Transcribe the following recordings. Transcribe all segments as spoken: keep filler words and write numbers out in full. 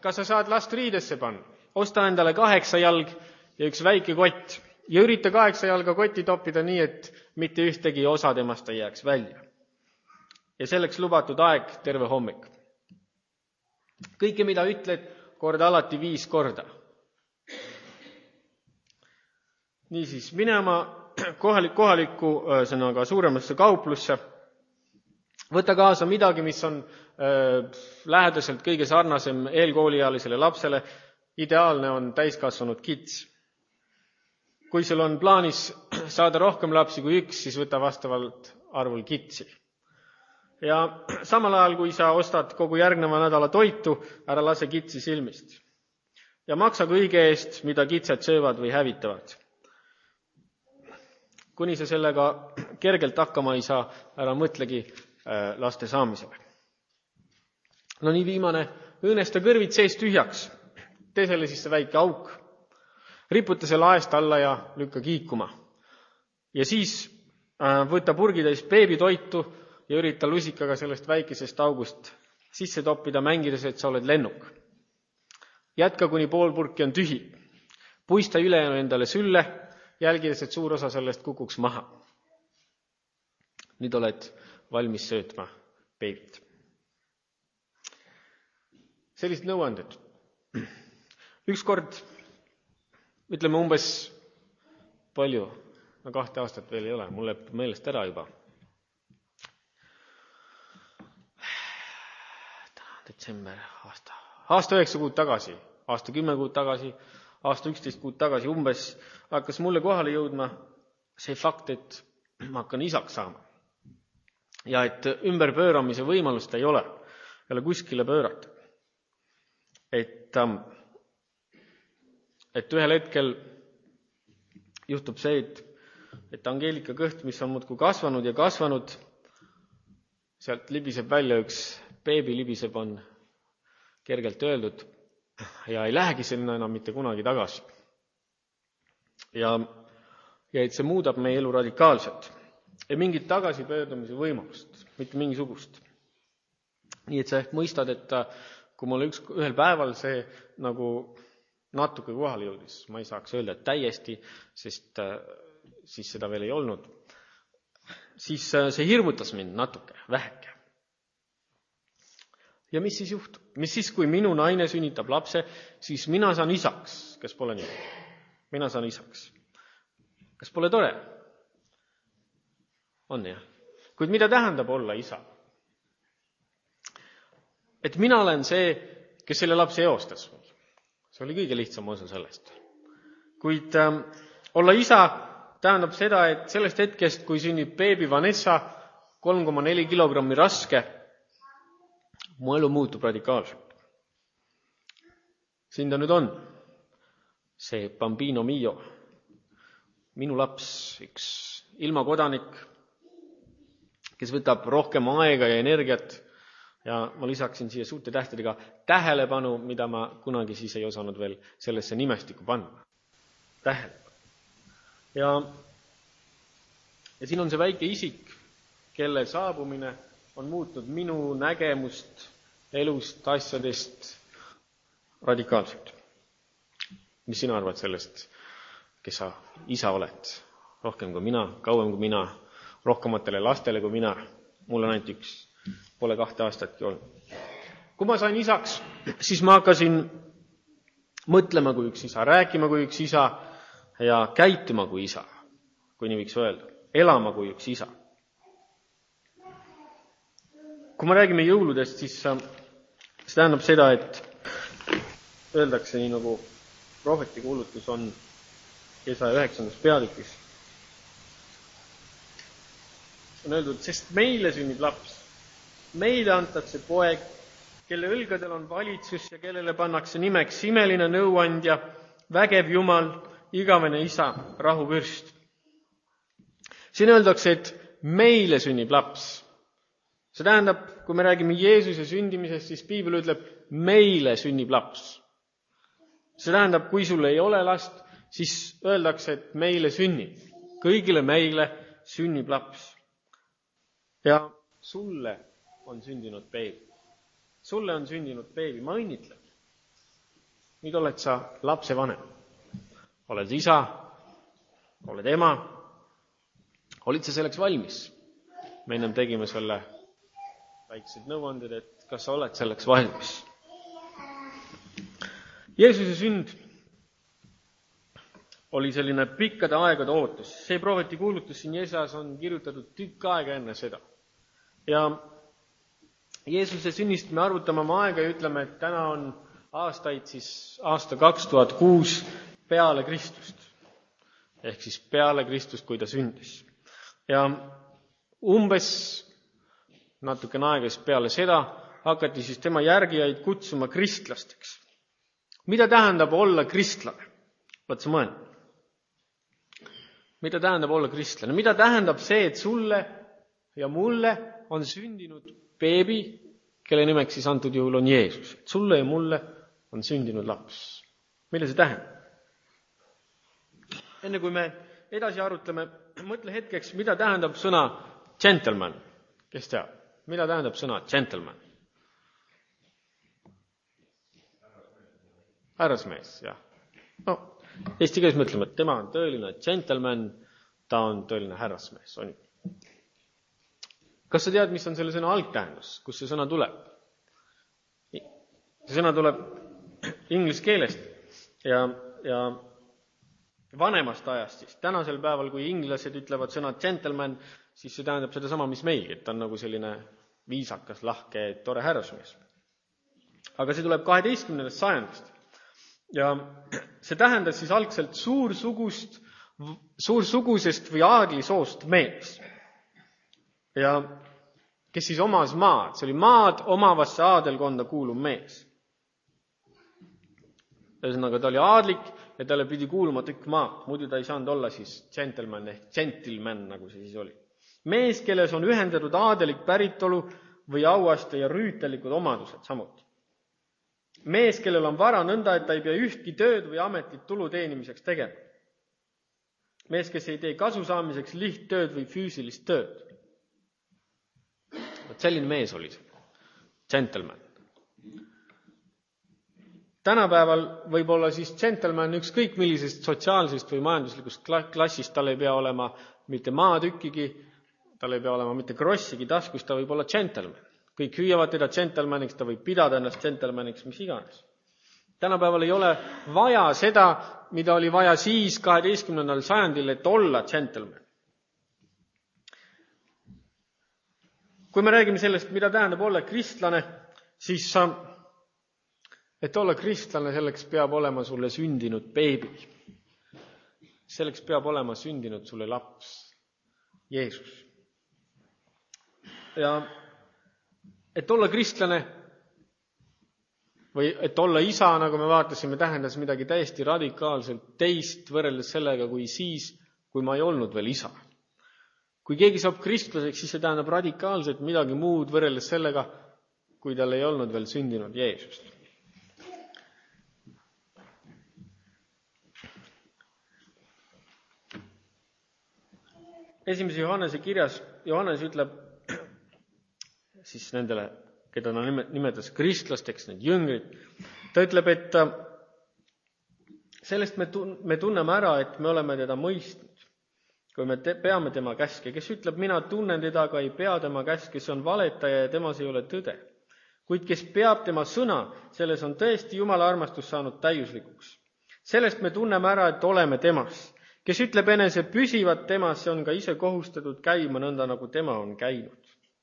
kas sa saad last riidesse panna? Osta endale kaheksa jalg ja üks väike kott ja ürita kaheksa jalga kotti toppida nii, et mitte ühtegi osa temast ei jääks välja. Ja selleks lubatud aeg terve hommik. Kõike, mida ütled, korda alati viis korda. Niisiis, mine oma kohalik, kohaliku sõnaga suuremasse kauplusse. Võta kaasa midagi, mis on äh, lähedaselt kõige sarnasem eelkooliealisele lapsele. Ideaalne on täiskasvanud kits. Kui sul on plaanis saada rohkem lapsi kui üks, siis võta vastavalt arvul kitsi. Ja samal ajal, kui sa ostad kogu järgneva nädala toitu, ära lase kitsi silmist. Ja maksa kõige eest, mida kitsed söövad või hävitavad. Kuni sa sellega kergelt hakkama ei saa, ära mõtlegi äh, laste saamisele. No nii viimane, õõnesta kõrvid sees tühjaks. Tee selle siis see väike auk. Riputa selle aest alla ja lükka kiikuma. Ja siis äh, võta purgitäis beebitoitu ja ürita lusikaga sellest väikesest august sisse toppida, mängides, et sa oled lennuk. Jätka, kuni pool purki on tühi. Puista ülejäänu endale sülle, jälgides, et suur osa sellest kukuks maha. Nüüd oled valmis söötma beebit. Sellised nõuanded. Üks kord, ütleme umbes palju, no kahte aastat veel ei ole, mul läheb meelest ära juba. Detsember aasta. Aasta üheksa kuud tagasi, aasta kümme kuud tagasi, aasta üksteist kuud tagasi umbes hakkas mulle kohale jõudma see fakt, et ma hakkan isaks saama. Ja et ümberpööramise võimalust ei ole, ei ole kuskile pöörata. Et, et ühel hetkel juhtub see, et, et Angeelika kõht, mis on muudkui kasvanud ja kasvanud, sealt libiseb välja üks beebi, libiseb on kergelt öeldud ja ei lähegi sinna enam mitte kunagi tagasi. Ja, ja et see muudab meie elu radikaalselt. Ei mingit tagasipöördumise võimalust, mitte mingisugust. Nii et sa ehk mõistad, et kui mul üks, ühel päeval see nagu natuke kohale jõudis, ma ei saaks öelda, et täiesti, sest siis seda veel ei olnud, siis see hirmutas mind natuke, väheke. Ja mis siis juhtub? Mis siis, kui minu naine sünnitab lapse, siis mina saan isaks, kes pole nii. Mina saan isaks. Kas pole tore? On jah. Kuid mida tähendab olla isa? Et mina olen see, kes selle lapse eostas. See oli kõige lihtsam osa sellest. Kuid ähm, olla isa tähendab seda, et sellest hetkest, kui sünnib beebi Vanessa, kolm koma neli kilogrammi raske, mu elu muutub radikaalselt. Siin ta nüüd on. See bambino mio. Minu laps, üks ilmakodanik, kes võtab rohkem aega ja energiat ja ma lisaksin siia suurte tähtedega tähelepanu, mida ma kunagi siis ei osanud veel sellesse nimestikku panna. Tähelepanu. Ja, ja siin on see väike isik, kelle saabumine on muutnud minu nägemust elust, asjadest radikaalselt. Mis sina arvad sellest, kes sa isa oled? Rohkem kui mina, kauem kui mina, rohkematele lastele kui mina. Mul on ainult üks, pole kahte aastatki olnud. Kui ma sain isaks, siis ma hakkasin mõtlema kui üks isa, rääkima kui üks isa ja käituma kui isa, kui nii võiks öelda, elama kui üks isa. Kui me räägime jõuludest, siis see tähendab seda, et öeldakse nii nagu prohveti kuulutus on Jesaja üheksandas peatükis. On öeldud, sest meile sünnib laps, meile antakse poeg, kelle õlgadel on valitsus ja kellele pannakse nimeks imeline nõuandja, vägev Jumal, igavene isa, rahuvürst. Siin öeldakse, et meile sünnib laps. See tähendab, kui me räägime Jeesuse sündimisest, siis Piibel ütleb, meile sünnib laps. See tähendab, kui sul ei ole last, siis öeldakse, et meile sünnib. Kõigile meile sünnib laps. Ja sulle on sündinud beebi. Sulle on sündinud beebi. Ma õnnitlen. nüüd oled sa lapsevanem. Oled isa, oled ema, olid sa selleks valmis? Me ennem tegime selle väiksed nõuanded, et kas sa oled selleks valmis. Jeesuse sünd oli selline pikkade aegade ootus. See prohveti kuulutus siin Jesajas on kirjutatud tükk aega enne seda. Ja Jeesuse sünnist me arvutame oma aega ja ütleme, et täna on aastaid siis aasta kaks tuhat kuus peale Kristust. Ehk siis peale Kristust, kui ta sündis. Ja umbes natukene aega siis peale seda hakati siis tema järgijaid kutsuma kristlasteks. Mida tähendab olla kristlane? Võt sa mõelda. Mida tähendab olla kristlane? Mida tähendab see, et sulle ja mulle on sündinud beebi, kelle nimeks siis antud juhul on Jeesus. Et sulle ja mulle on sündinud laps. Mida see tähendab? Enne kui me edasi arutleme, mõtle hetkeks, mida tähendab sõna gentleman. Kes teab? Mida tähendab sõna gentleman? Härrasmees, jah. No, eesti keeles mõtleme, et tema on tõeline gentleman, ta on tõeline härrasmees. On. Kas sa tead, mis on selle sõna algtähendus? Kus see sõna tuleb? See sõna tuleb inglise keelest ja, ja vanemast ajast siis. Tänasel päeval, kui inglased ütlevad sõna gentleman, siis see tähendab seda sama, mis meilgi, et ta on nagu selline viisakas, lahke, tore härrasmees. Aga see tuleb kaheteistkümnendast sajandist. Ja see tähendas siis algselt suursugust, suursugusest või aadlisoost mees. Ja kes siis omas maad, see oli maad omavasse aadelkonda kuuluv mees. Ühesõnaga, ta oli aadlik ja talle pidi kuuluma tükk maad, muidu ta ei saanud olla siis gentleman ehk gentleman, nagu see siis oli. Mees, kelles on ühendatud aadelik päritolu või auaste ja rüütelikud omadused samuti. Mees, kellel on vara nõnda, et ta ei pea ühtki tööd või ametit tulu teenimiseks tegema. Mees, kes ei tee kasu saamiseks lihttööd või füüsilist tööd. Selline mees oli see. Gentleman. Tänapäeval võib olla siis gentleman ükskõik millisest sotsiaalsest või majanduslikust klassist, tal ei pea olema mitte maatükkigi, tal ei pea olema mitte krossigi taskus, ta võib olla gentleman. Kõik hüüavad teda gentlemaniks, ta võib pidada ennast gentlemaniks, mis iganes. Tänapäeval ei ole vaja seda, mida oli vaja siis kaheteistkümnendal sajandil, et olla gentleman. Kui me räägime sellest, mida tähendab olla kristlane, siis et olla kristlane, selleks peab olema sulle sündinud beebi. Selleks peab olema sündinud sulle laps, Jeesus. Ja et olla kristlane või et olla isa, nagu me vaatasime, tähendas midagi täiesti radikaalselt teist võrreldes sellega, kui siis, kui ma ei olnud veel isa. Kui keegi saab kristlaseks, siis see tähendab radikaalselt midagi muud võrreldes sellega, kui tal ei olnud veel sündinud Jeesust. Esimese Johannese kirjas Johannes ütleb siis nendele, keda ta nimetas kristlasteks, need jüngrid. Ta ütleb, et sellest me tunneme ära, et me oleme teda mõistnud, kui me te, peame tema käske. Kes ütleb, mina tunnen teda, aga ei pea tema käske, see on valetaja ja temas ei ole tõde. Kuid kes peab tema sõna, selles on tõesti Jumala armastus saanud täiuslikuks. Sellest me tunneme ära, et oleme temas. Kes ütleb enese püsivat temas, see on ka ise kohustatud käima nõnda, nagu tema on käinud.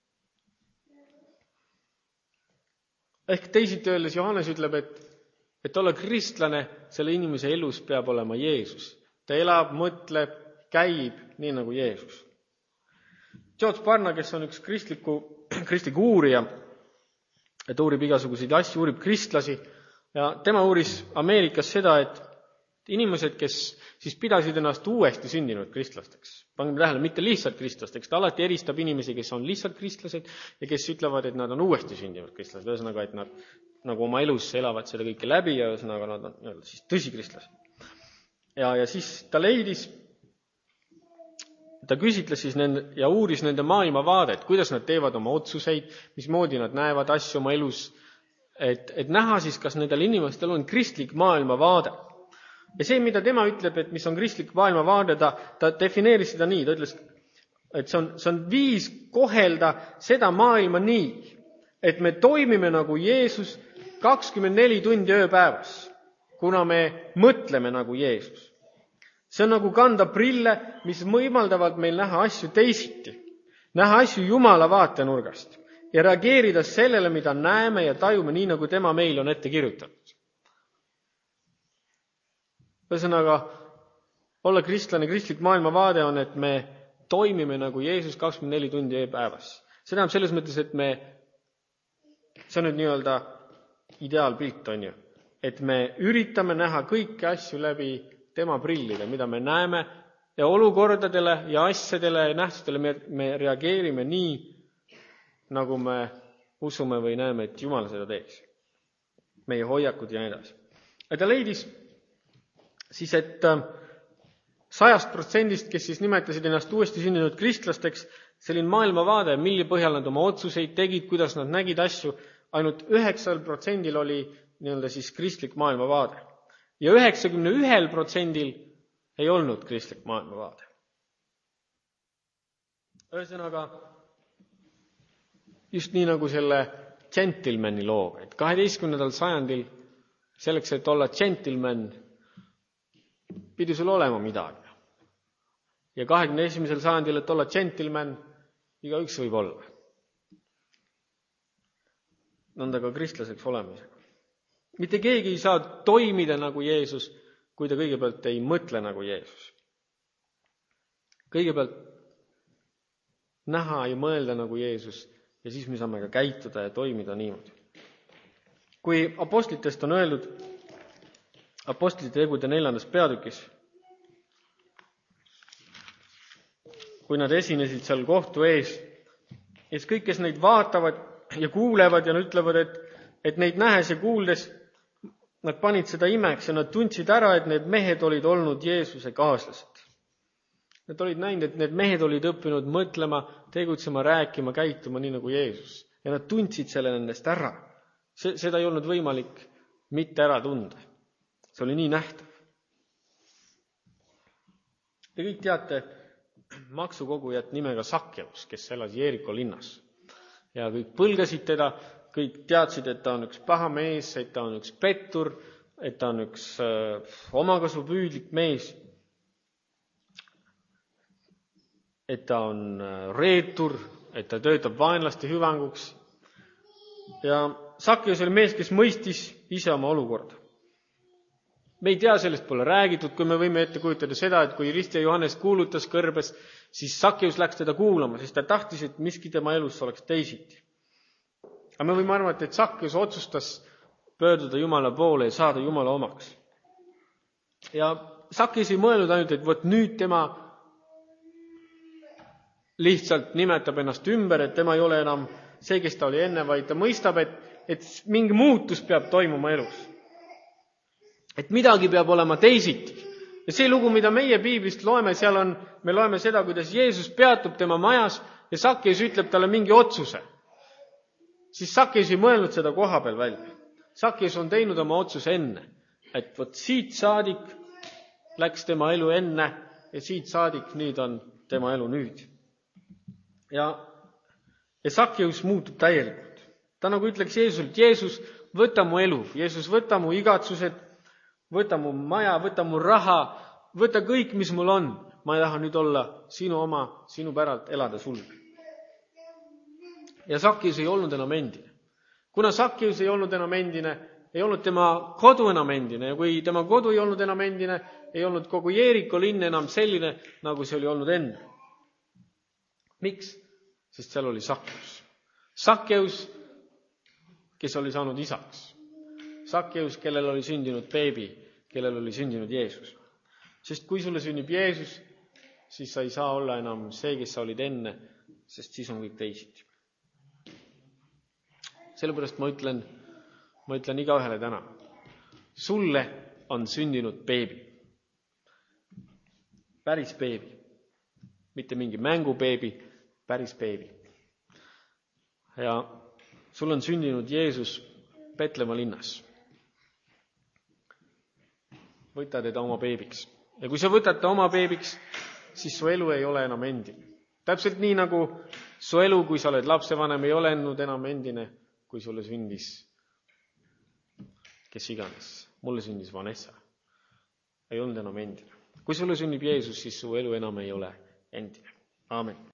Ehk teisiti öeldes Johannes ütleb, et, et olla kristlane, selle inimese elus peab olema Jeesus. Ta elab, mõtleb, käib nii nagu Jeesus. George Barna, kes on üks kristliku, kristliku uurija, et uurib igasuguseid asju, uurib kristlasi, ja tema uuris Ameerikas seda, et inimesed, kes siis pidasid ennast uuesti sündinud kristlasteks. Pange tähele, mitte lihtsalt kristlasteks. Ta alati eristab inimesi, kes on lihtsalt kristlased ja kes ütlevad, et nad on uuesti sündinud kristlased. Ühesõnaga, et nad nagu oma elus elavad seda kõike läbi ja ühesõnaga nad on nii-öelda siis tõsikristlased. Ja, ja siis ta leidis, ta küsitles siis nende, ja uuris nende maailmavaadet, kuidas nad teevad oma otsuseid, mismoodi nad näevad asju oma elus, et, et näha siis, kas nendel inimestel on kristlik maailmavaade. Ja see, mida tema ütleb, et mis on kristlik maailmavaade, ta, ta defineeris seda nii, ta ütles, et see on, see on viis kohelda seda maailma nii, et me toimime nagu Jeesus kakskümmend neli tundi ööpäevas, kuna me mõtleme nagu Jeesus. See on nagu kanda prille, mis võimaldavad meil näha asju teisiti, näha asju Jumala vaatenurgast ja reageerida sellele, mida näeme ja tajume nii, nagu tema meil on ette kirjutatud. Ühesõnaga, olla kristlane, kristlik maailmavaade on, et me toimime nagu Jeesus kakskümmend neli tundi ööpäevas. See tähendab selles mõttes, et me, see on nüüd nii-öelda ideaalpilt, on ju, et me üritame näha kõiki asju läbi tema prillide, mida me näeme, ja olukordadele ja asjadele ja nähtustele me, me reageerime nii, nagu me usume või näeme, et Jumal seda teeks. Meie hoiakud ja nii edasi. Ja ta leidis siis, et sajast protsendist, kes siis nimetasid ennast uuesti sündinud kristlasteks, selline maailmavaade, milli põhjal nad oma otsuseid tegid, kuidas nad nägid asju, ainult üheksal protsendil oli nii-öelda siis kristlik maailmavaade. Ja üheksakümne ühel protsendil ei olnud kristlik maailmavaade. Ühesõnaga, just nii nagu selle gentlemani looga, et kaheteistkümnendal sajandil selleks, et olla gentleman, pidi sul olema midagi. Ja kahekümne esimesel sajandil, et olla gentleman, igaüks võib olla. Nõnda ka kristlaseks olemisega. Mitte keegi ei saa toimida nagu Jeesus, kui ta kõigepealt ei mõtle nagu Jeesus. Kõigepealt näha ja mõelda nagu Jeesus ja siis me saame ka käituda ja toimida niimoodi. Kui apostlitest on öeldud apostlite tegude neljandas peatükis, kui nad esinesid seal kohtu ees, ja siis kõik, kes neid vaatavad ja kuulevad ja nad ütlevad, et, et neid nähes ja kuuldes, nad panid seda imeks ja nad tundsid ära, et need mehed olid olnud Jeesuse kaaslased. Nad olid näinud, et need mehed olid õppinud mõtlema, tegutsema, rääkima, käituma nii nagu Jeesus. Ja nad tundsid selle nendest ära. Seda ei olnud võimalik mitte ära tunda. See oli nii nähtav. Te kõik teate maksukogujat nimega Sakkeus, kes elas Jeeriko linnas. Ja kõik põlgasid teda, kõik teadsid, et ta on üks paha mees, et ta on üks pettur, et ta on üks äh, omakasupüüdlik mees, et ta on äh, reetur, et ta töötab vaenlaste hüvanguks. Ja Sakkeus oli mees, kes mõistis ise oma olukorda. Me ei tea, sellest pole räägitud, kui me võime ette kujutada seda, et kui Rist ja Johannes kuulutas kõrbes, siis Sakkeus läks teda kuulama, sest ta tahtis, et miski tema elus oleks teisiti. Aga me võime arvata, et Sakkeus otsustas pöörduda Jumala poole ja saada Jumala omaks. Ja Sakkeus ei mõelnud ainult, et võt nüüd tema lihtsalt nimetab ennast ümber, et tema ei ole enam see, kes ta oli enne, vaid ta mõistab, et, et mingi muutus peab toimuma elus. Et midagi peab olema teisiti. Ja see lugu, mida meie piiblist loeme, seal on, me loeme seda, kuidas Jeesus peatub tema majas ja Sakkeus ütleb talle mingi otsuse. Siis Sakkeus ei mõelnud seda koha peal välja. Sakkeus on teinud oma otsuse enne, et võt siit saadik läks tema elu enne ja siit saadik nüüd on tema elu nüüd. Ja, ja Sakkeus muutub täielikult. Ta nagu ütleks Jeesuselt, Jeesus, võta mu elu, Jeesus, võta mu igatsused, võta mu maja, võta mu raha, võta kõik, mis mul on. Ma ei taha nüüd olla sinu oma, sinu päralt elada sul. Ja Sakkeus ei olnud enam endine. Kuna Sakkeus ei olnud enam endine, ei olnud tema kodu enam endine. Ja kui tema kodu ei olnud enam endine, ei olnud kogu Jeeriko linn enam selline, nagu see oli olnud enne. Miks? Sest seal oli Sakkeus. Sakkeus, kes oli saanud isaks. Sakkeus, kellel oli sündinud beebi, kellel oli sündinud Jeesus. Sest kui sulle sünnib Jeesus, siis sa ei saa olla enam see, kes sa olid enne, sest siis on kõik teisiti. Sellepärast ma ütlen, ma ütlen igaühele täna. Sulle on sündinud beebi. Päris beebi. Mitte mingi mängubeebi, päris beebi. Ja sul on sündinud Jeesus, Petlemma linnas. Võta teda oma beebiks. Ja kui sa võtad ta oma beebiks, siis su elu ei ole enam endine. Täpselt nii nagu su elu, kui sa oled lapsevanem, ei ole enam endine, kui sulle sündis kes iganes. Mulle sündis Vanessa. Ei olnud enam endine. Kui sulle sünnib Jeesus, siis su elu enam ei ole endine. Aamen.